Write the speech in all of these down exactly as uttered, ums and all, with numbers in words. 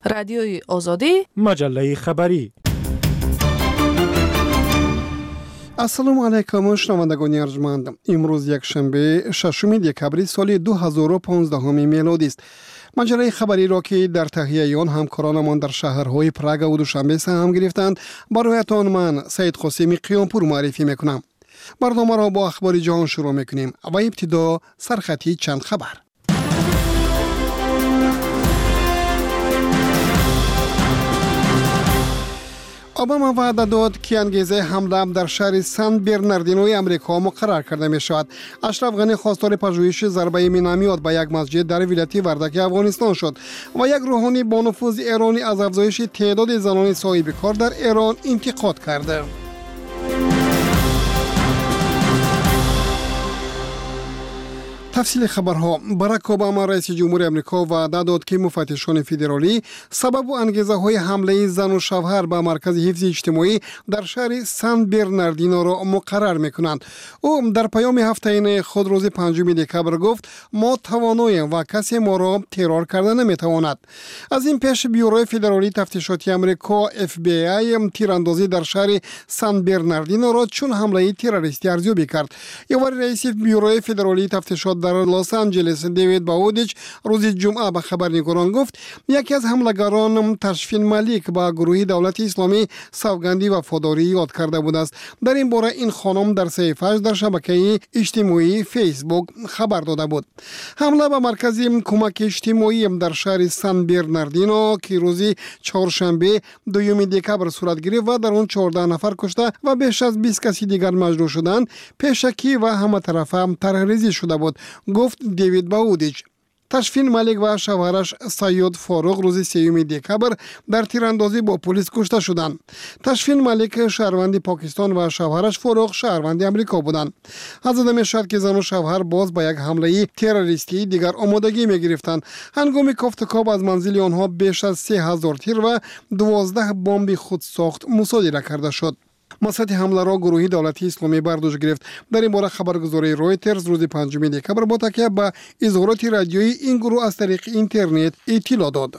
رادیوی آزادی، مجله خبری. السلام علیکم شنوندگان ارجمند. امروز یک شنبه ششم دکبر سال دو هزار و پانزده میلادی است. مجله خبری را که در تهیه آن همکارانمان در شهرهای پراگ و دوشنبه سهم گرفتند برایتان من سید قاسمی قیامپور معرفی میکنم. برنامه را با اخبار جهان شروع میکنیم و ابتدا سرخطی چند خبر. اوباما وعده داد که انگیزه حمله در شهر سن برناردینوی امریکا مقرر کرده می شود. اشرف غنی خواستار پژوهش ضربه مینامیات به یک مسجد در ولایت وردک افغانستان شد و یک روحانی با نفوذ ایرانی از افزایش تعداد زنان صاحب کار در ایران انتقاد کرده. تفصیل خبرها. باراک اوباما رئیس جمهور امریکا وعده داد که مفتشان فدرالی سبب و انگیزه های حمله زن و شوهر به مرکز حفظ اجتماعی در شهر سن برناردینو را مقرر میکنند. او در پیام هفته‌ای خود روز پنجم دکبر گفت ما تواناییم و کسی ما را ترور کرده نمیتواند. از این پیش بیوروی فدرالی تفتیشاتی امریکا اف بی ای تیراندازی در شهر سن برناردینو را چون حمله تروریستی ارزیابی کرد. یواری رئیس بیوروی فدرالی تفتیشات در لس آنجلس دیوید باودیچ روز جمعه به خبرنگاران گفت یکی از حملگران تشفین ملیک با گروه دولت اسلامی سوگندی وفاداری یاد کرده بود است. در این باره این خانم در صفحه‌اش در شبکه اجتماعی فیسبوک خبر داده بود. حمله به مرکز کمک اجتماعی در شهر سن برناردینو که روز چهارشنبه دوم دکبر صورت گرفت و در آن چهارده نفر کشته و بیش از بیست کسی دیگر مجروح شدند پیشکی و همه طرفه طرح‌ریزی شده بود، گفت دیوید باودیچ. تشفین ملیک و شوهرش سید فاروق روز سوم دکبر در تیراندازی با پلیس کشته شدند. تشفین ملیک شهروند پاکستان و شوهرش فاروق شهروند امریکا بودند. حدیث میشد که زن و شوهر باز با یک حمله تروریستی دیگر آمادگی می گرفتند. هنگام کافتکاب از منزل آنها بیش از سه هزار تیر و دوازده بمب خودساخت مصادره کرده شد. مسئله حمله را گروهی دولتی اسلامی برداشت گرفت. در این باره خبرگزاری رویترز روز پنجم دکبر با تکیه به اظهارات رادیویی این گروه از طریق اینترنت اطلاع داد.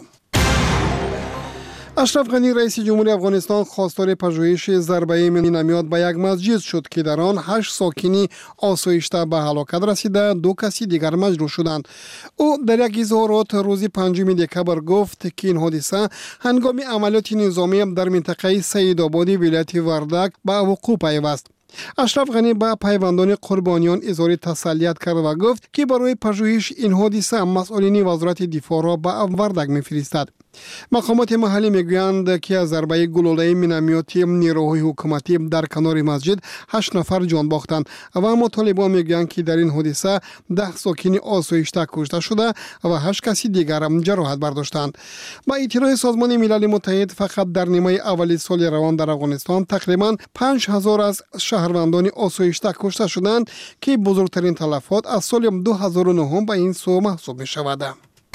اشرف غنی رئیس جمهور افغانستان خواستار پژوهش ضربه مینامیات به یک مسجد شد که در آن هشت ساکنی آسایشته به هلاکت رسیده، دو کسی دیگر مجروح شدند. او در یک اظهارات روز پنجم دکبر گفت که این حادثه هنگام عملیات نظامی در منطقه سیدآبادی ولایت وردک به وقوع پیوست. اشرف غنی به پیوندان قربانیان اظهار تسلیت کرد و گفت که برای پژوهش این حادثه مسئولین وزارت دفاع را به وردک می‌فرستد. مقامات محلی میگویند که از ضربه گلوله مینامیاتی نیروهای حکومتی در کنار مسجد هشت نفر جان باختند و اما طالبان میگویند که در این حادثه ده ساکن آسایشته کشته شده و هشت کسی دیگر هم جراحت برداشتند. با اطلاع سازمان ملل متحد فقط در نیمه اول سال روان در افغانستان تقریبا پنج هزار از شهروندان آسایشته کشته شدند که بزرگترین تلفات از سال دو هزار و نه به این سو محسوب می شود.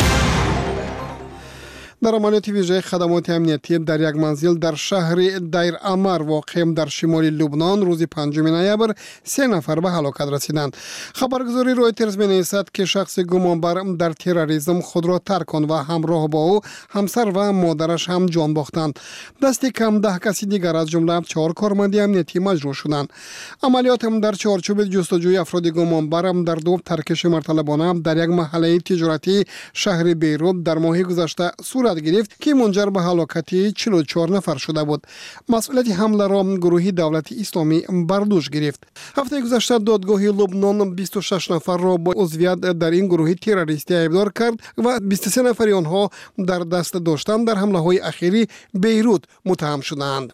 در عملیات ویژه خدمات امنیتی در یک منزل در شهر دیر امر واقع در شمال لبنان روز پنجم نوامبر سه نفر به هلاکت رسیدند. خبرگزاری رویترز می‌نویسد که شخص گمانبر در تروریسم خود را ترک و همراه با او همسر و مادرش هم جان باختند. دست کم ده کسی دیگر از جمله چهار کارمند امنیتی مجروح شدند. عملیات هم در چارچوب جستجوی افراد گمانبر در دو ترکش مرتلبانه در یک محله تجارتی شهر بیروت در ماه گذشته صورت گرفت که منجر به هلاکت چهل و چهار نفر شده بود. مسئولیت حمله را گروهی دولت اسلامی برداشت گرفت. هفته گذشته دادگاه لبنان بیست و شش نفر را با عضویت در این گروه تروریستی ادعا کرد و بیست و سه نفر آنها در دست داشتن در حمله های اخیری بیروت متهم شدند.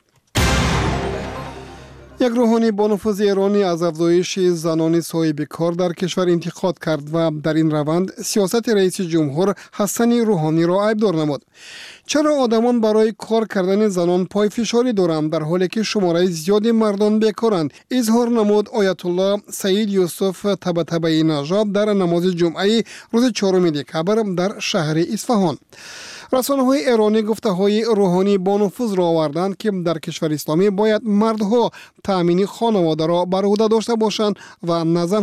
یک روحانی با نفوذ ایرانی از افزایش زنان صاحب کار در کشور انتقاد کرد و در این روند سیاست رئیس جمهور حسن روحانی را عیبدار نمود. چرا آدمان برای کار کردن زنان پای فشاری دارند در حالی که شماره زیادی مردان بیکارند؟ اظهار نمود آیت الله سعید یوسف طباطبایی نژاد در نماز جمعه روز چهارم دکبر در شهر اصفهان. رسانه‌های ایرانی گفته‌های روحانی با نفوذ را آوردند که در کشور اسلامی باید مردها تأمین خانواده را بر عهده داشته باشند و نه زنها.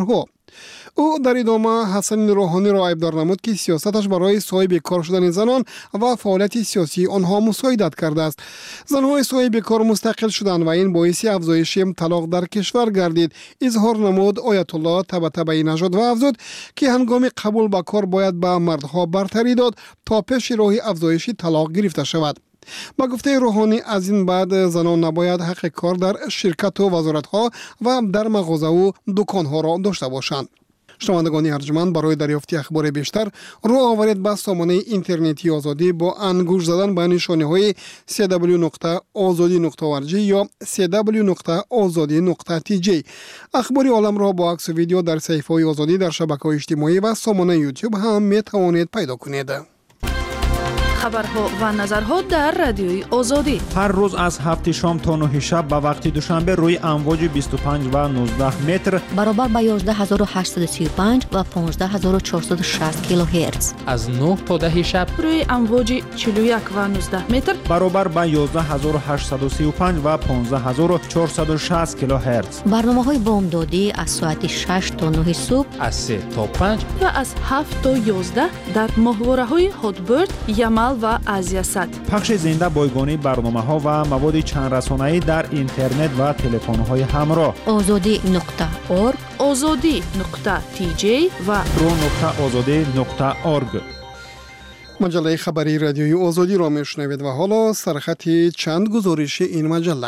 او در ادامه حسن روحانی را عیبدار نمود که سیاستش برای صاحب کار شدن زنان و فعالیت سیاسی آنها مساعدت کرده است. زنهای صاحب کار مستقل شدند و این باعث افزایش طلاق در کشور گردید. اظهار نمود آیت الله طباطبایی نژاد و افزود که هنگام قبول به کار باید به مردها برتری داد تا پیش راه افزایش طلاق گرفته شود. با گفته روحانی از این بعد زنان نباید حق کار در شرکت و وزارت‌ها و در مغازه و دکان‌ها را داشته باشند. شنوندگان ارجمند، برای دریافت اخبار بیشتر رو آورید به سامانه اینترنتی آزادی با انگوش زدن به نشانه‌های سی دبلیو نقطه آزادی نقطه او ار جی یا سی دبلیو نقطه آزادی نقطه تی جی. اخبار عالم را با عکس و ویدیو در صفحه‌های آزادی در شبکه‌های اجتماعی و سامانه یوتیوب هم می‌توانید پیدا کنید. خبرها و نظرها در رادیوی آزادی هر روز از هفت شام تا نه شب به وقت دوشنبه روی امواج بیست و پنج و نوزده متر برابر با یازده هزار و هشتصد و سی و پنج و پانزده هزار و چهارصد و شصت کیلوهرتز از نه تا ده شب روی امواج چهل و یک و نوزده متر برابر با یازده هزار و هشتصد و سی و پنج و پانزده هزار و چهارصد و شصت کیلوهرتز. برنامه‌های بامدادی از ساعت شش تا نه صبح از سه تا پنج و از هفت تا یازده در ماهواره‌های هاتبرد، یمل و آزیاست. پخش زنده بایگانی برنامه‌ها و مواد چند رسانه‌ای در اینترنت و تلفن‌های همراه. آزادی نقطه اورگ، آزادی نقطه تی جی و رو نقطه آزادی نقطه اورگ. مجله خبری رادیوی آزادی را میشنوید و حالا سرخط چند گزارش این مجله.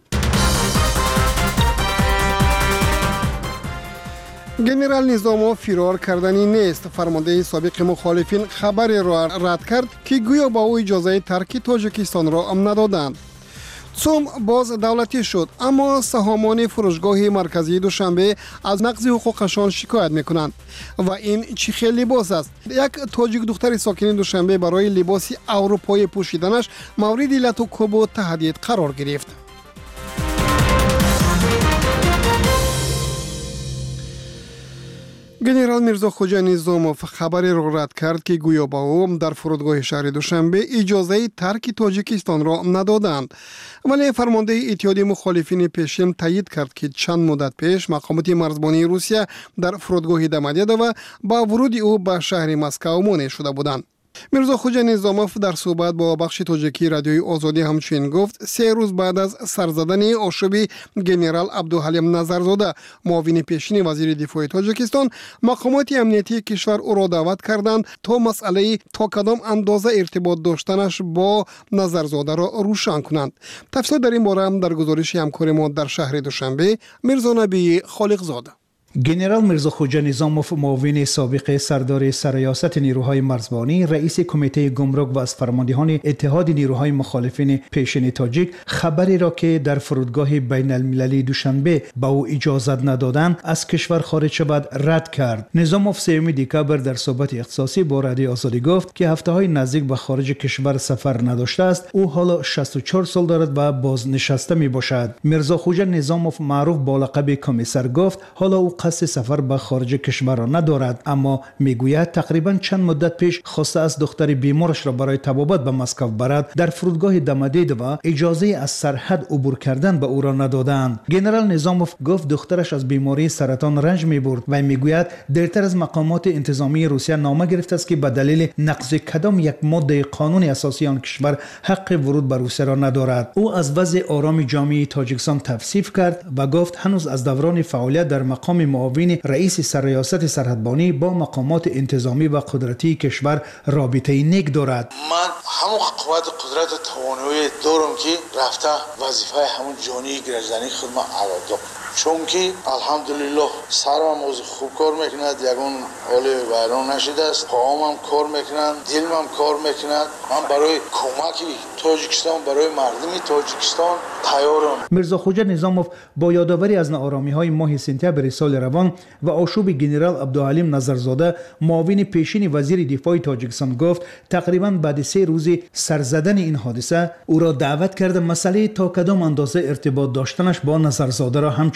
گنرال نظاموف فرار کردنی نیست. فرمانده سابق مخالفین خبری را رد کرد که گویا با او اجازه ترک تاجیکستان را ندادند. سوم باز دولتی شد، اما سهامان فروشگاه مرکزی دوشنبه از نقض حقوقشان شکایت میکنند. و این چی خیلی لباس است. یک تاجیک دختر ساکن دوشنبه برای لباس اروپایی پوشیدنش مورد علت و کوب و تهدید قرار گرفت. گنرال میرزا خوجا نظاموف خبری را رد کرد که گویا با او در فرودگاه شهر دوشنبه اجازه ترک تاجیکستان را ندادند. ولی فرمانده اتحادیه مخالفین پیشین تایید کرد که چند مدت پیش مقامات مرزبانی روسیه در فرودگاه دم دیده و با ورود او به شهر مسکو مانع شده بودند. میرزا خوجا نظاموف در صحبت با بخش تاجیکی رادیوی آزادی همچنین گفت سه روز بعد از سرزدن آشوب گنرال عبدالحلیم نظرزاده معاون پیشین وزیر دفاع تاجیکستان، مقامات امنیتی کشور او را دعوت کردند تا مسئله تا کدام اندازه ارتباط داشتنش با نظرزاده را روشن کنند. تفصیل در این باره هم در گزارش همکار ما در شهر دوشنبه میرزا نبی خالقزاده. گنرال میرزا خوجا نظاموف معاون سابق سردار سرریاست نیروهای مرزبانی، رئیس کمیته گمرک و از فرماندهان اتحاد نیروهای مخالفین پیشین تاجیک خبری را که در فرودگاه بین المللی دوشنبه با او اجازت ندادند از کشور خارج شود رد کرد. نظاموف سوم دکبر در صحبت اختصاصی با رادیو آزادی گفت که هفته های نزدیک به خارج کشور سفر نداشته است. او حالا شصت و چهار سال دارد و بازنشسته می باشد. میرزا خوجا نظاموف معروف با لقب کمیسر گفت حالا او قصد سفر به خارج کشور را ندارد، اما میگوید تقریبا چند مدت پیش خواسته از دختر بیمارش را برای طبابت به مسکو برد در فرودگاه دمدید و اجازه از سرحد عبور کردن به او را ندادند. گنرال نظاموف گفت دخترش از بیماری سرطان رنج میبرد و میگوید دیرتر از مقامات انتظامی روسیه نامه گرفته است که به دلیل نقض کدام یک ماده قانون اساسی آن کشور حق ورود به روسیه را ندارد. او از وضع آرام جامعه تاجیکستان تفسیر کرد و گفت هنوز از دوران فعالیت در مقام معاون رئیس سرریاست سرحدبانی با مقامات انتظامی و قدرتی کشور رابطه نیک دارد. من همون قوت قدرت و توانایی دارم که رفته وظیفه همون جانی گرجدنی خود من ادا کنم، چون که الحمدلله سرم از خوب کار میکند، یگون حال ویران نشده است، پاهام کار میکنند، دلم هم کار میکند. من برای کمک تاجیکستان، برای مردم تاجیکستان تیارم. میرزا خوجا نظاموف با یادآوری از ناآرامی های ماه سپتامبر سال روان و آشوب گنرال عبدالحلیم نظرزاده معاون پیشین وزیر دفاع تاجیکستان گفت تقریبا بعد سه روز سرزدن این حادثه او را دعوت کرده مسئله تا کدام اندازه ارتباط داشتنش با نظرزاده را همچنان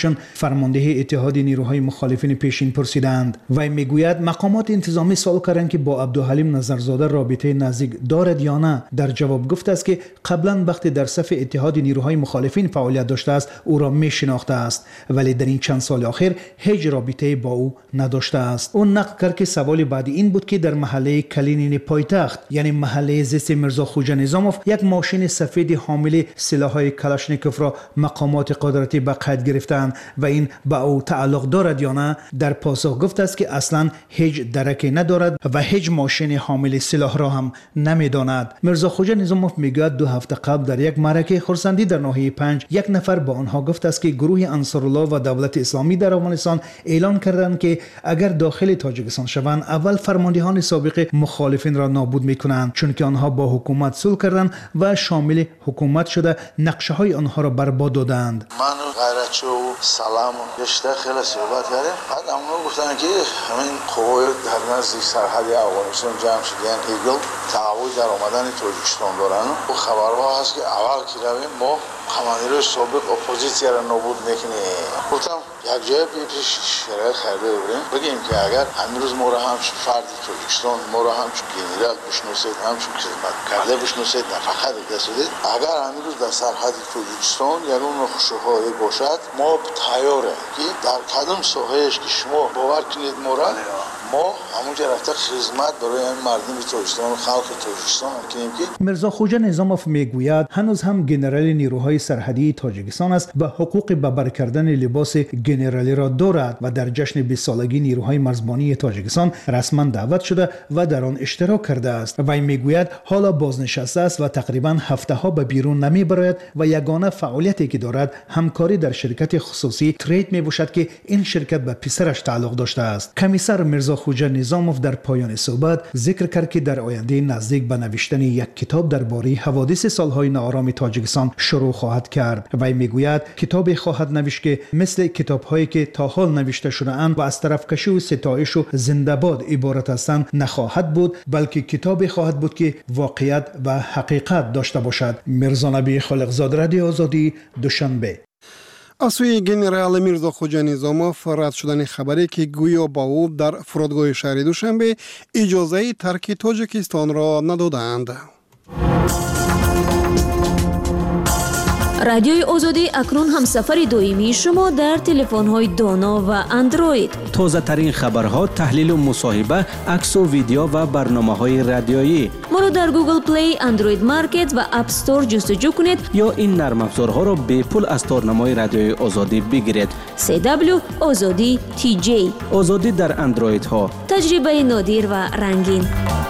ایشان فرمانده اتحاد نیروهای مخالفین پیشین پرسیدند. وی میگوید مقامات انتظامی سوال کردند که با عبدالحلیم نظرزاده رابطه نزدیک دارد یا نه. در جواب گفته است که قبلا وقتی در صف اتحاد نیروهای مخالفین فعالیت داشته است او را میشناخته است، ولی در این چند سال اخیر هیچ رابطه با او نداشته است. او نقل کرد که سوال بعدی این بود که در محله کلینین پایتخت یعنی محله زیست میرزا خوجا نظاموف یک ماشین سفید حامل سلاح‌های کلاشنیکوف را مقامات قدرتی به قید گرفتند و این به او تعلق دارد یا نه. در پاسخ گفته است که اصلا هیچ درکی ندارد و هیچ ماشین حامل سلاح را هم نمیداند. میرزا خوجا نظاموف میگوید دو هفته قبل در یک معرکه خرسندی در ناحیه پنج یک نفر با آنها گفته است که گروه انصارالله و دولت اسلامی در افغانستان اعلان کردند که اگر داخل تاجیکستان شوند اول فرماندهان سابق مخالفین را نابود میکنند، چون که آنها با حکومت صلح کردند و شامل حکومت شده نقشه های آنها را برباد دادند. من غیرتچو سلام گشته خیلی صحبت کردیم. بعد اونها گفتن که همین قوای در نزدیک سرحد افغانستان جمع شدن ایگل تعهد در آمدن تاجیکستان دارن و خبرها هست که اول که رویم ما کماندیرای سابق اپوزیسیا را نابود میکنیم. گفتم یک جای پیش شرایط خریده بودیم بگیم که اگر امروز ما را هم فرد تاجیکستان ما را هم چون گنرال بشناسید هم چون خدمت کرده بشناسید نه فقط دستید اگر امروز در سرحد تاجیکستان یعنی نقشه‌هایی باشد ما تیاره که در کدام ساحه‌اش که شما باور کنید ما را ما همونجا رفته خدمت برای این مردم تاجیکستان و خلق تاجیکستان کنیم که میرزا خوجا نظاموف میگوید هنوز هم گنرال نیروهای سرحدی تاجیکستان است و حقوق به بر کردن لباس گنرالی را دارد و در جشن بیست سالگی نیروهای مرزبانی تاجیکستان رسما دعوت شده و در آن اشتراک کرده است. و میگوید حالا بازنشسته است و تقریبا هفته ها به بیرون نمیبراید و یگانه فعالیتی که دارد همکاری در شرکت خصوصی ترید میباشد که این شرکت به پسرش تعلق داشته است. کمیسر میرزا خوجا نظاموف در پایان صحبت ذکر کرد که در آینده نزدیک به نوشتن یک کتاب درباره حوادث سالهای ناآرام تاجیکستان شروع خواهد کرد. و میگوید کتابی خواهد نوشت که مثل کتاب‌هایی که تا حال نوشته شده اند و از طرفکشی و ستایش و زنده‌باد عبارت هستند نخواهد بود، بلکه کتابی خواهد بود که واقعیت و حقیقت داشته باشد. میرزا نبی خالقزاد، رادیو آزادی، دوشنبه. از سوی گنرال میرزا خوجا نظاموف رد شدن خبری که گویا با او در فرودگاه شهر دوشنبه اجازه ترک تاجیکستان را ندادند. رادیوی آزادی اکنون هم سفر دویمی شما در تلفن‌های دانا و اندروید. تازه ترین خبرها، تحلیل و مصاحبه، عکس و ویدیو و برنامه‌های رادیویی. ما رو در گوگل پلی، اندروید مارکت و اپ استور جستجو کنید یا این نرم افزارها را به پول از تارنمای رادیوی آزادی بگیرید. سی دبلیو آزادی تی جی. آزادی در اندروید ها. تجربه نادر و رنگین.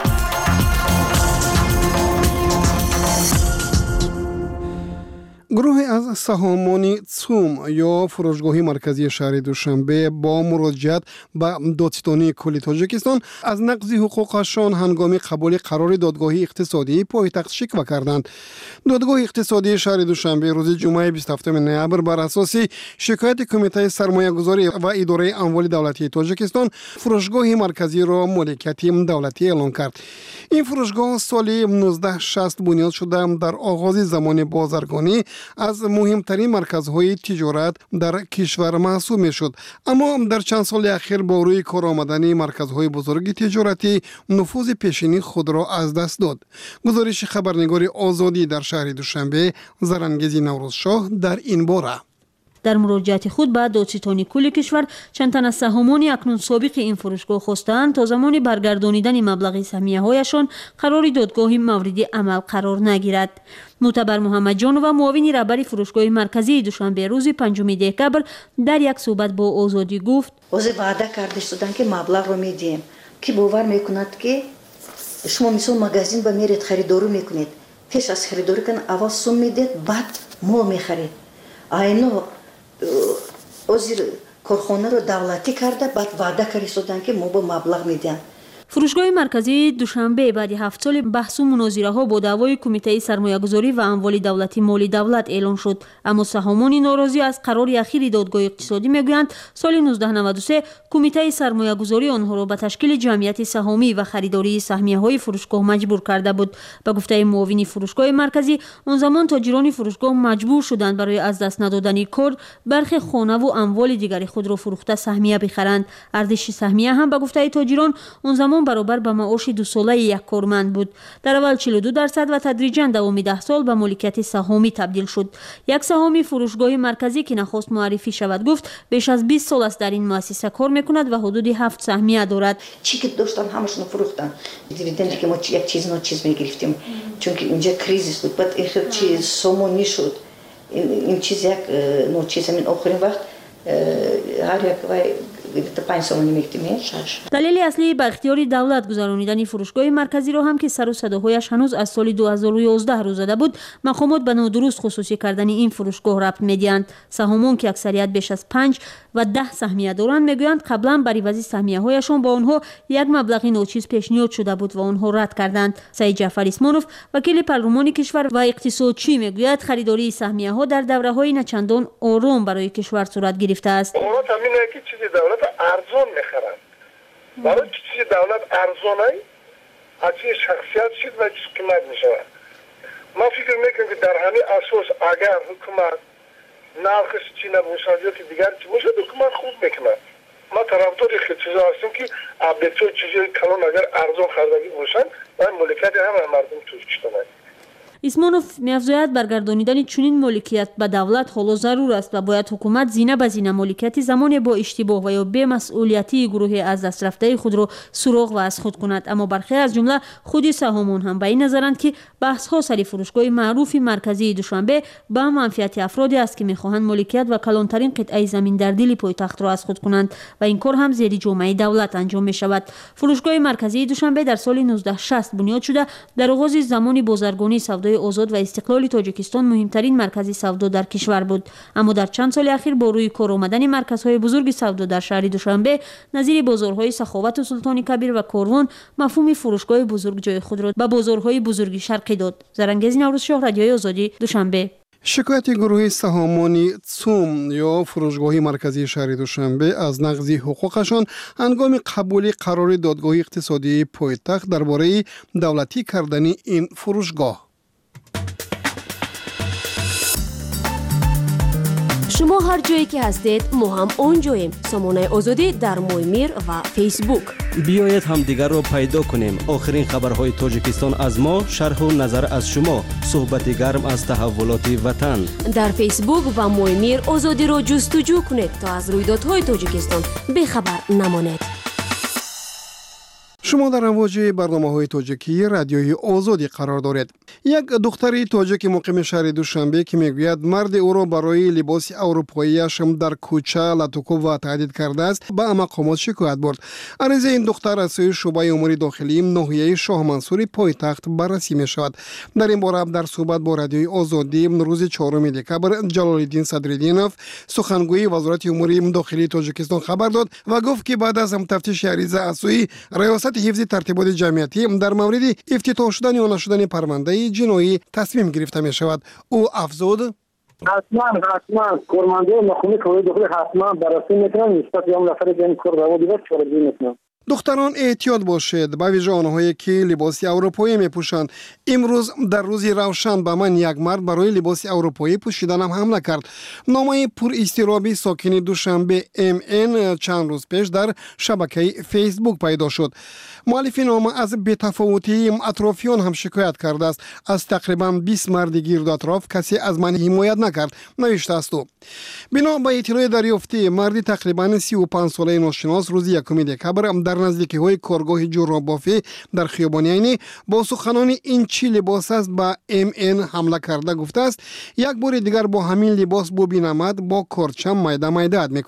گروه از سهامان تسوم یا فروشگاه مرکزی شهر دوشنبه با مراجعت به دادستانی کل تاجیکستان از نقض حقوقشان هنگام قبول قرار دادگاه اقتصادی پایتخت شکوه کردند. دادگاه اقتصادی شهر دوشنبه روز جمعه بیست و هفتم نوامبر بر اساس شکایت کمیته سرمایه‌گذاری و اداره اموال دولتی تاجیکستان فروشگاه مرکزی را مالکیت دولتی اعلام کرد. این فروشگاه سال نوزده شصت بنیاد شده در آغاز زمان بازرگانی از مهمترین مرکزهای تجارت در کشور محسوب می شد، اما در چند سال اخیر با روی کار آمدن مرکزهای بزرگ تجارتی نفوذ پیشینی خود را از دست داد. گزارش خبرنگار آزادی در شهر دوشنبه زرنگیزی نوروزشاه در این باره. در مراجعت خود به دادستانی کل کشور چند تن از سهامان اکنون سابق این فروشگاه خواستند تا زمان برگردانیدن مبلغ سهمیه هایشان قرار دادگاه موردی عمل قرار نگیرد. معتبر محمد جان و معاون رهبر فروشگاه مرکزی دوشنبه روز پنجم دکتبر در یک صحبت با آزادی گفت: اوز وعده کرده شدن که مبلغ رو میدیم که باور میکند که شما مثل مغازین به میرید خریداری میکنید، پیش از خریداری کن اول سوم میدید بعد مال میخرید. اینو وزیر کارخانه رو دولتی کرده بعد وعده کرده شدن که ما با مبلغ میدن. фурӯшгоҳи марказӣ душанбе баъди ҳафт соли баҳсу мунозираҳо бо даъвои кумитаи сармоягузорӣ ва амволи давлатӣ моли давлат эълон шуд. аммо саҳомони норозӣ аз қарори ахири додгоҳи иқтисодӣ мегӯянд соли нуздаҳ наваду се кумитаи сармоягузорӣ онҳоро ба ташкили ҷамъияти саҳомӣ ва харидории саҳмияҳои фурӯшгоҳ маҷбур карда буд. ба гуфтаи муовини фурӯшгоҳи марказӣ, он замон тоҷирони фурӯшгоҳ маҷбур шуданд барои аз даст надодани кор бархи хонаву амволи дигари худро фурӯхта саҳмия бихаранд. ардиши саҳмия ҳам ба гуфтаи тоҷирон он замон баробар ба маоши дусолаи як корманд буд. дар аввал чилу ду дарсад ва тадриҷан давоми даҳ сол ба моликияти саҳомӣ табдил шуд. як саҳоми фурӯшгоҳи марказӣ ки нахост муаррифӣ шавад гуфт беш аз бист сол аст дар ин муассиса кор мекунад ва ҳудуди ҳафт саҳмия дорад. чӣ ки доштам ҳамашонро фурӯхтам. дивиденди ки мо як чизно чиз мегирифтем, чунки инҷа кризис буд. баъд ин хел чиз сомонӣ шуд. ин чиз як ночиз ҳамин охирин вақт ҳар як вай панҷ сомонӣ мегирифтем. далели аслии ба ихтиёри давлат гузаронидани фурӯшгоҳи марказиро ҳам ки сару садоҳояш ҳанӯз аз соли ду ҳазору ёздаҳ рӯ зада буд, мақомот ба нодуруст хусусӣ кардани ин фурӯшгоҳ рабт медиҳанд. саҳомон ки аксарият беш аз панҷ ва даҳ саҳмия доранд мегӯянд қаблан бар ивази саҳмияҳояшон ба онҳо як маблағи ночиз пешниҳод шуда буд ва онҳо рад карданд. саид ҷаъфар исмонов вакили парлумони кишвар ва иқтисодчӣ мегӯяд харидории саҳмияҳо дар давраҳои начандон ором барои кишвар сурат гирифтааст. ارزان میخرند برای چیزی دولت ارزانه از چیز شخصیت شد و چیز قیمت میشود. من فکر میکنم که در همین اساس اگر حکومت نرخش چی نباشد یا دیگر چی باشد حکومت خوب میکنه. ما طرفدار خیلی چیزا هستیم که ابدیت چیزای کلان اگر ارزان خریدگی باشن و مالکیت همه مردم توش کنند. исмонов меафзояд баргардонидани чунин моликият ба давлат ҳоло зарур аст ва бояд ҳукумат зина ба зина моликияти замоне бо иштибоҳ ва ё бемасъулиятии гурӯҳи аз дастрафтаи худро суроғ ва аз худ кунад. аммо бархе аз ҷумла худи саҳомон ҳам ба ин назаранд ки баҳсҳо сари фурӯшгоҳи маъруфи марказии душанбе ба манфиати афроде аст ки мехоҳанд моликият ва калонтарин қитъаи замин дар дили пойтахтро аз худ кунанд ва ин кор ҳам зери ҷомаи давлат анҷом мешавад. фурӯшгоҳи марказии душанбе дар соли нуздаҳ шаст бунёд шуда дар оғози замони бозаргонии савдои озод ва истиқлоли тоҷикистон муҳимтарин маркази савдо дар кишвар буд. аммо дар чанд соли ахир бо рӯи кор омадани марказҳои бузурги савдо дар шаҳри душанбе назири бозорҳои саховату султони кабир ва корвон мафҳуми фурӯшгоҳи бузург ҷои худро ба бозорҳои бузурги шарқӣ дод. зарангези наврӯзшоҳ, радиои озодӣ, душанбе. шикояти гурӯҳи саҳомони цум ё фурӯшгоҳи марказии шаҳри душанбе аз нақзи ҳуқуқашон ҳангоми қабули қарори додгоҳи иқтисодии пойтахт дар бораи давлатӣ кардани ин фурӯшгоҳ. шумо ҳар ҷое ки ҳастед мо ҳам он ҷоем. сомонаи озодӣ дар моймир ва фейсбук. биёед ҳамдигарро пайдо кунем. охирин хабарҳои тоҷикистон аз мо, шарҳу назар аз шумо, суҳбати гарм аз таҳаввулоти ватан. дар фейсбук ва моймир озодиро ҷустуҷӯ кунед то аз рӯйдодҳои тоҷикистон бехабар намонед. шумо дар амвоҷи барномаҳои тоҷикии радиои озодӣ қарор доред. як духтари тоҷики муқими шаҳри душанбе ки мегӯяд марди ӯро барои либоси аврупоияш дар кӯча латукуб ва таҳдид кардааст, ба мақомот шикоят бурд. аризаи ин духтар аз сӯи шуъбаи умури дохилии ноҳияи шоҳмансури пойтахт баррасӣ мешавад. дар ин бора дар суҳбат бо радиои озодӣ рӯзи чорум декабр ҷалолиддин садриддинов, сухангӯи вазорати умури дохилии тоҷикистон хабар дод ва гуфт ки баъд аз тафтиши ариза аз сӯи раёсати ҳифзи тартиботи ҷамъиятӣ дар мавриди ифтитоҳ шудани ё нашудани парвандаи ҷиноӣ тасмим гирифта мешавад. ӯ афзуд: ҳатман ҳатман кормандаи мақоми кори дохили ҳатман баррасӣ мекунанд нисбати ям нафари ҷани кор раво дида чорагӣ мекунанд. духтарон эҳтиёт бошед, ба виҷа онҳое ки либоси аврупоӣ мепӯшанд. имрӯз дар рӯзи равшан ба ман як мард барои либоси аврупоӣ пӯшиданам ҳамла кард. номаи пуристироби сокини душанбе эм эн чанд рӯз пеш дар шабакаи фейсбук пайдо шуд. муаллифи нома аз бетафовутии атрофиён ҳам шикоят кардааст. аз тақрибан бист марди гирду атроф касе аз ман ҳимоят накард, навиштааст ӯ. бино ба иттилои дарёфтӣ, марди тақрибан сию панҷсолаи ношинос рӯзи якуми декабр дар наздикиҳои коргоҳи ҷурробофӣ дар хиёбони Айнӣ бо суханони ин чӣ либос аст ба эм эн ҳамла карда гуфтааст: як бори дигар бо ҳамин либос бубинамад бо корчам майда майдаат мекунам.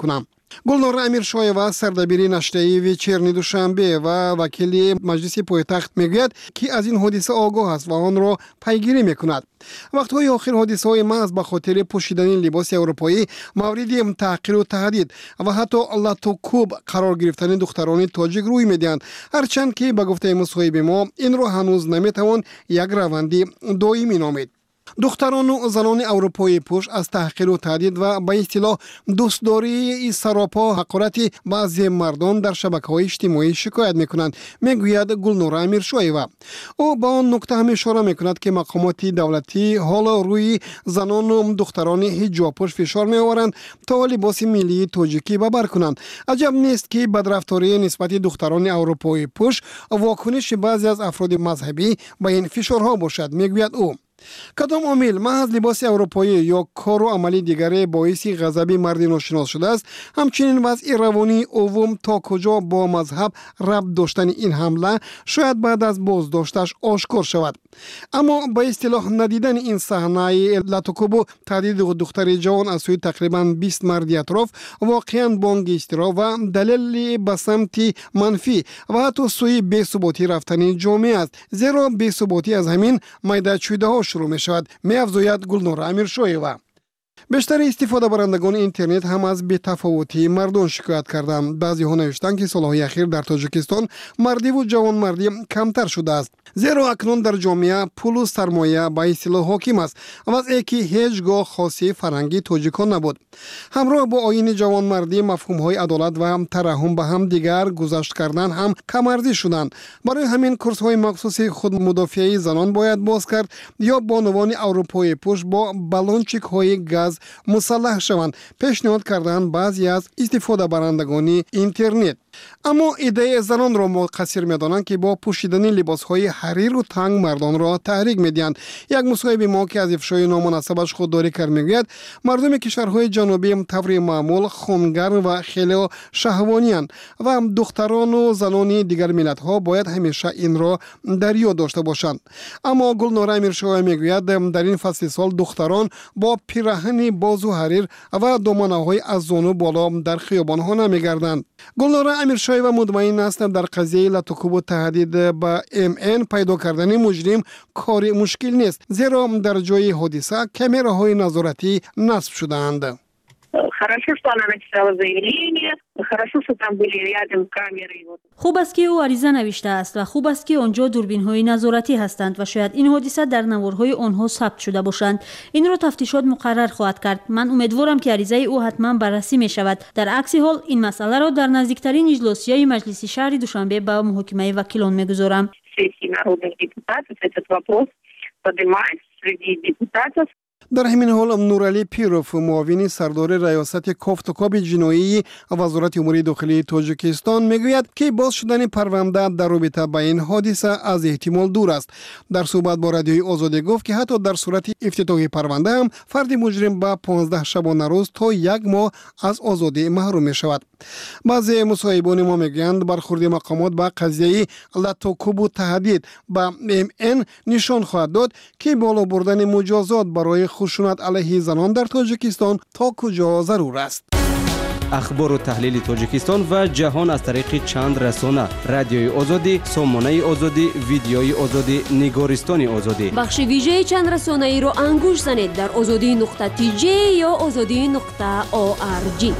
گلنار امیرشایوا سردبیر نشریه ویچرنی دوشنبه و وکیل مجلس پایتخت میگوید که از این حادثه آگاه است و آن را پیگیری میکند. وقت‌های آخر حادثه‌های محض به خاطر پوشیدن لباس اروپایی مورد تحقیر و تهدید و حتی لطوکوب قرار گرفتن دختران تاجیک روی میدهند، هرچند که به گفته مصاحب ما این را هنوز نمیتوان یک روندی دائمی نامید. دختران و زنان اروپایی پوش از تحقیر و تهدید و به اصطلاح دوستداری سراپا حقارت بعضی مردان در شبکه‌های اجتماعی شکایت میکنند، میگوید گلنار امیرشایوا. او با آن نکته هم اشاره میکند که مقامات دولتی حالا روی زنان و دختران حجاب پوش فشار میآورند تا لباس ملی تاجیکی ببر کنند. عجب نیست که بدرفتاری نسبت دختران اروپایی پوش واکنش بعضی از افراد مذهبی به این فشارها باشد، میگوید او. کدام عامل محض لباس اروپایی یا کار و عملی دیگری باعث غضب مرد ناشناس شده است، همچنین وضع روانی عوام تا کجا با مذهب ربط داشتن این حمله شاید بعد از بازداشتش آشکار شود. اما با اصطلاح ندیدن این صحنه لطوکوب و تهدید دختر جوان از سوی تقریبا بیست مرد اطراف واقعا بانگ اضطراب و دلیل به سمت منفی و حتی سوی بی‌ثباتی رفتن جامعه است، زیرا بی‌ثباتی از همین میدان چیده ها شروع می شود، می افزاید گلنار امیرشایوا. بیشتر استفاده برندگان اینترنت هم از بی‌تفاوتی مردان شکایت کردند. بعضی ها نوشتند که سالهای اخیر در تاجیکستان مردی و جوان مردی کمتر شده است، زیرا اکنون در جامعه پول و سرمایه به اصطلاح حاکم است، وضعی که هیچگاه خاصی فرهنگی تاجیکان نبود. همراه با آیین جوان مردی مفهوم های عدالت و هم ترحم به هم دیگر گذشت کردن هم کم ارزش شدند. برای همین کورس های مخصوص خود مدافعی زنان باید باز کرد یا بانوان اروپایی پوش با بالونچیک های گاز مسلح شوند، پیشنهاد کردند بعضی از استفاده برندگان اینترنت. اما ایده زنان را مقصر می‌دانند که با پوشیدن لباس‌های حریر و تنگ مردان را تحریک می‌دهند. یک مصاحب ما که از افشای نامناسبش خودداری کرد میگوید مردم کشورهای جنوبی طور معمول خونگرم و خیلی شهوانی‌اند و دختران و زنان دیگر ملت‌ها باید همیشه این را در یاد داشته باشند. اما گلنار امیرشایوا میگوید در این فصل سال دختران با پیراهن باز و حریر و دامنه‌های از زانو بالا در خیابان‌ها نمی‌گردند. گلنار امیرشایوا مطمئن است در قضیه لطوکوب و تهدید به ام ان پیدا کردن مجرم کاری مشکل نیست، زیرا در جای حادثه کامراهای نظارتی نصب شده‌اند. Хорошо, что она написала заявление, хорошо, что там были рядом камеры. خوب است که او عریضه نوشته است و خوب است که آنجا دوربین‌های نظارتی هستند و شاید این حادثه در نوارهای آنها ثبت شده باشند. این را تفتیشات مقرر خواهد کرد. من امیدوارم که عریضه او حتما بررسی می شود. در عکس حال این مسئله را در نزدیکترین اجلاسیه مجلس شهر دوشنبه به محاکمه وکیلان می‌گذارم. Сессии народных депутатов этот вопрос поднимается среди депутатов. در همین حال نورعلی پیروف معاون سردار ریاست کافتوکاب جنایی وزارت امور داخلی تاجیکستان میگوید که باز شدن پرونده در رابطه با این حادثه از احتمال دور است. در صحبت با رادیوی آزادی گفت که حتی در صورت افتتاح پرونده هم فرد مجرم با پانزده شبانه روز تا یک ماه از آزادی محروم می شود. بعضی مصاحبان ما میگویند برخورد مقامات با قضیه لطوکوب و تهدید با ام ان نشان خواهد داد که بالا بردن مجازات برای خشونت علیه زنان در تاجیکستان تا کجا ضرور است. اخبار و تحلیل تاجیکستان و جهان از طریق چند رسانه: رادیوی آزادی، سامانه آزادی، ویدیوی آزادی، نگارستان آزادی. بخش ویژه چند رسانه ای را انگوش زنید در آزادی نقطه تی جی یا آزادی نقطه او آر جی.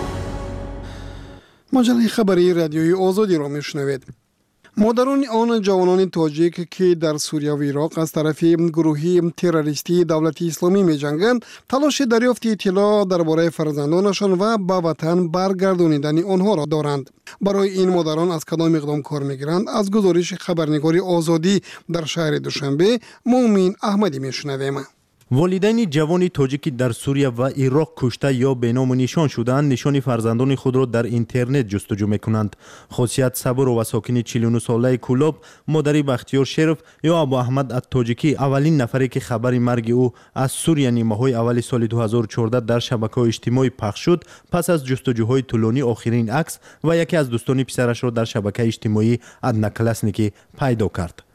مجله خبری رادیوی آزادی را میشنوید. مادران آن جوانان تاجیک که در سوریه و عراق از طرف گروهی تروریستی دولت اسلامی می جنگند تلاش دریافت اطلاع درباره فرزندانشان و به وطن برگردانیدن آنها را دارند. برای این مادران از کدام اقدام کار می گیرند؟ از گزارش خبرنگار آزادی در شهر دوشنبه مومین احمدی می شنویم. والدین جوان تاجیکی در سوریه و عراق کشته یا به نام و نشان شدند نشان فرزندان خود را در اینترنت جستجو میکنند. خاصیت صبر و ساکن چهل و نه ساله کولاب مادری بختیار شرف یا ابو احمد التاجیکی اولین نفری که خبر مرگ او از سوریه نیمه‌های اول سال دو هزار و چهارده در شبکه‌های اجتماعی پخش شد پس از جستجوهای طولانی آخرین عکس و یکی از دوستان پسرش را در شبکه اجتماعی ادنا کلاسنیکی پیدا کرد.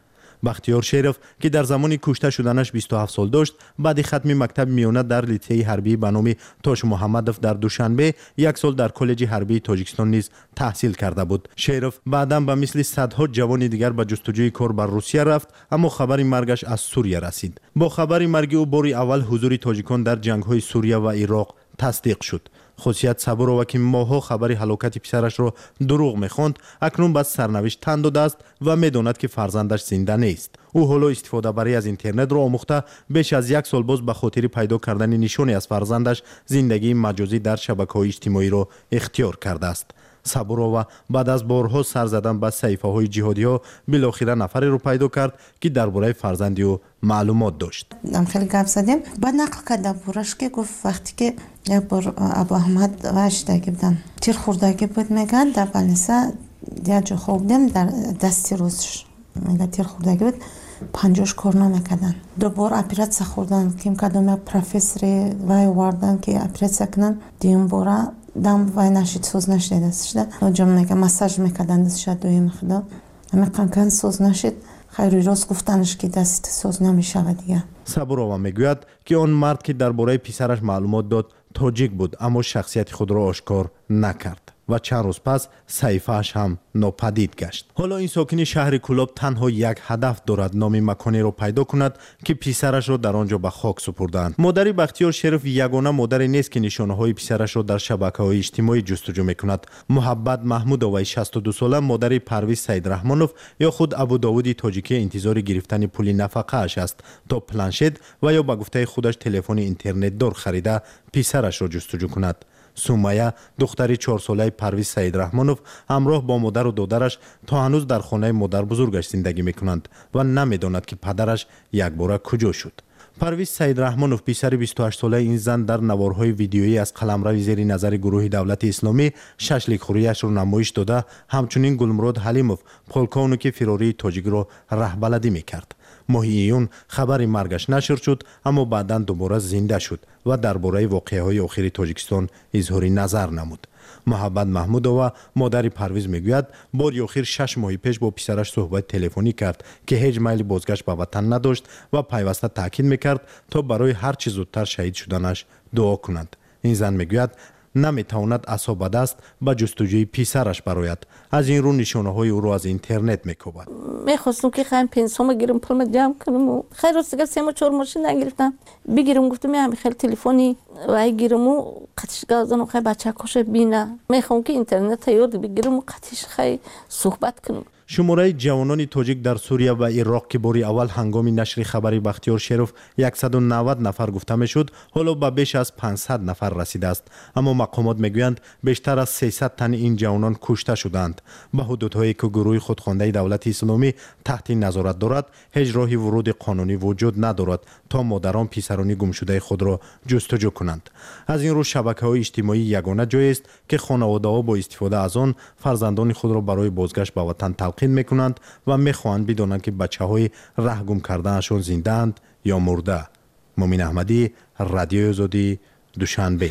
بختیار شرف که در زمان کشته شدنش بیست و هفت سال داشت، بعد ختم مکتب میانه در لیسه حربی به نام توش محمدوف در دوشنبه یک سال در کالج حربی تاجیکستان نیز تحصیل کرده بود. شرف بعداً به مثل صدها جوان دیگر به جستجوی کار بر روسیه رفت، اما خبر مرگش از سوریه رسید. با خبر مرگ او بار اول حضور تاجیکان در جنگ‌های سوریه و عراق تصدیق شد. خصوصیت صبورова که ماها خبری هلاکت پسرش را دروغ می‌خواند، اکنون بس سرنوشت تن داده است و می‌داند که فرزندش زنده نیست. او حالا استفاده برای از اینترنت را آموخته بیش از یک سال باز به خاطر پیدا کردن نشانی از فرزندش زندگی مجازی در شبکه‌های اجتماعی را اختیار کرده است. صبورова بعد از بارها سر زدن به صحیفه‌های جهادی‌ها بالاخره نفری رو پیدا کرد که درباره فرزند او معلومات داشت. هم خیلی گپ زدیم. بعد نقل کرد برش که گفت وقتی که یک بار ابو احمد واشدگی بودن تیر خوردگی بود میگن در بلنسه یا جو خوردیم در دستی روزش میگه تیر خوردگی بود پنجاش کار نمیکردن. دوباره اپراتسیا خوردن که کدام یک پروفسوری وای واردن که اپراتسیا کنن دیم باره دم وای نشید سوز نشید دستش ده نجام میگه مساج میکردن دستش دویم خدا میگن کن سوز نشید خیلی راست گفتنش که دست سوز نمیشه دیگه. صبورова میگوید که آن مرد که درباره پسرش معلومات داد تاجیک بود، اما شخصیت خود را آشکار نکرد و چند روز پس صحیفه‌اش هم ناپدید گشت. حالا این ساکن شهر کولاب تنها یک هدف دارد، نام مکانی را پیدا کند که پسرش را در آنجا به خاک سپردند. مادر بختیار شرف یگانه مادری نیست که نشانه‌های پسرش را در شبکه‌های اجتماعی جستجو می‌کند. محبت محمودوای شصت و دو ساله مادر پرویز سیدرحمانوف یا خود ابو داوود تاجیکی انتظار گرفتن پول نفقه اش است تا پلنشت و یا به گفته خودش تلفن اینترنت دار خریده پسرش را جستجو کند. سومایه دختری چهار ساله پرویز سیدرحمانوف همراه با مادر و دادرش تا هنوز در خانه مادر بزرگش زندگی میکنند و نمیداند که پدرش یک بار کجا شد. پرویز سیدرحمانوف پسر بیست و هشت ساله این زن در نوارهای ویدیویی از قلمرو زیر نظر گروه دولت اسلامی ششلیک خوریش را نمایش داده، همچنین گلمراد حلیموف پولکانو که فراری تاجیک را رهبردی میکرد. ماه ایون خبر مرگش نشر شد، اما بعداً دوباره زنده شد و درباره واقعه‌های آخری تاجیکستان اظهار نظر نمود. محبت محمودووا مادر پرویز میگوید بار آخر شش ماه پیش با پسرش صحبت تلفنی کرد که هیچ میل بازگشت به وطن نداشت و پیوسته تاکید میکرد تا برای هر چه زودتر شهید شدنش دعا کنند. این زن میگوید نمیتواند عصا دست به جستجوی پسرش براید. از این رو نشانه‌های او را از اینترنت میکوبد. میخواستم که خیلی پنسیون گیرم پول جمع کنم و خیلی راست دیگه سه و چهار ماشین نگرفتم بگیرم، گفتم میام خیلی تلفنی و گیرم و قطعش گازن خیلی بچه کشه بینه میخوام که اینترنت یاد بگیرم و قطعش خیلی صحبت کنم. شماره جوانان تاجیک در سوریه و عراق که باری اول هنگام نشر خبری بختیار شرف صد و نود نفر گفته میشد، حالا به بیش از پانصد نفر رسیده است. اما مقامات میگویند بیشتر از سیصد تن این جوانان کشته شدند. به حدودهایی که گروه خودخوانده دولت اسلامی تحت نظارت دارد هیچ راهی ورود قانونی وجود ندارد تا مادران پسران گم شده خود را جستجو کنند. از این رو شبکه‌های اجتماعی یگانه جایی است که خانواده‌ها با استفاده از آن فرزندان خود را برای بازگشت به وطن تلقین میکنند و میخواهند بدانند که بچه‌های رهگم کرده‌شان زنده‌اند یا مرده. مومن احمدی، رادیو آزادی، دوشنبه.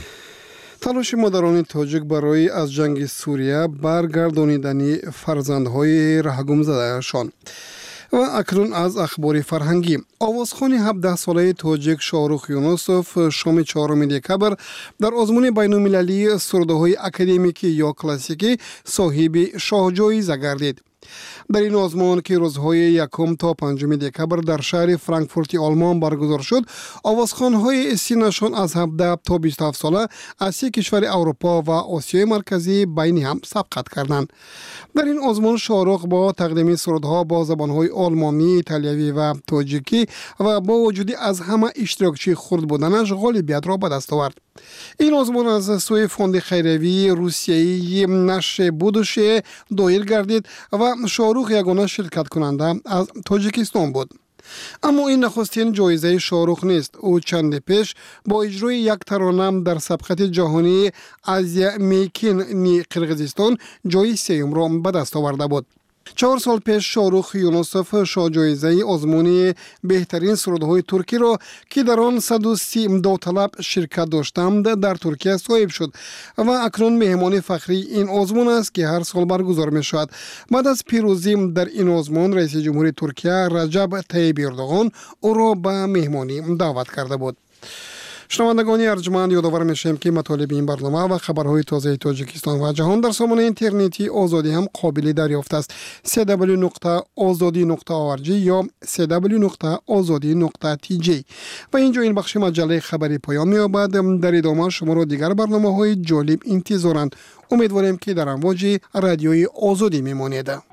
تلاش مادران تاجیک برای از جنگ سوریه برگردانیدن فرزندهای رهگم زده‌شان. و اکنون از اخبار فرهنگی. آوازخوان هفده ساله تاجیک شاهرخ یونسوف شام چهارم دکبر در آزمون بین‌المللی سروده‌های اکادمیکی یا کلاسیکی صاحب شاهجایزه گردید. در این آزمون که روزهای یکم تا پنجم دکبر در شهر فرانکفورت آلمان برگزار شد، آوازخوان‌های سینشان از هفده تا بیست و هفت ساله از سه کشور اروپا و آسیای مرکزی بین هم سبقت کردند. در این آزمون شاهرخ با تقدیم سرودها با زبان‌های آلمانی، ایتالیایی و تاجیکی و با وجود از همه اشتراکچی خرد بودنش غالبیت را به دست آورد. این آزمون از سوی فوند خیروی روسیه‌ای نشر بودوشه دایر گردید و شاهرخ یگانه شرکت کننده از تاجیکستان بود. اما این نخستین جایزه شاهرخ نیست. او چند پیش با اجرای یک ترانه در سبقت جهانی آزیا میکین نی قرقیزستان جای سوم را به دست آورده بود. چهار سال پیش شاهرخ یونسف شاه جایزه آزمون بهترین سرودهای ترکی را که در آن صد و سی داوطلب شرکت داشتند در ترکیه صاحب شد و اکنون مهمان فخری این آزمون است که هر سال برگزار می شود. بعد از پیروزی در این آزمون رئیس جمهوری ترکیه رجب طیب اردوغان او را به مهمانی دعوت کرده بود. شنوندگان ارجمند، یادآور میشیم که مطالب این برنامه و خبرهای تازه تاجیکستان و جهان در سامانه اینترنتی آزادی هم قابل دریافت است. دبلیو دبلیو دبلیو نقطه آزادی نقطه او آر جی یا دبلیو دبلیو دبلیو نقطه آزادی نقطه تی جی. و اینجا این بخش مجله خبری پایان می‌یابد. در ادامه شما را دیگر برنامه‌های جالب انتظارند. امیدواریم که در امواج رادیوی آزادی میمانید.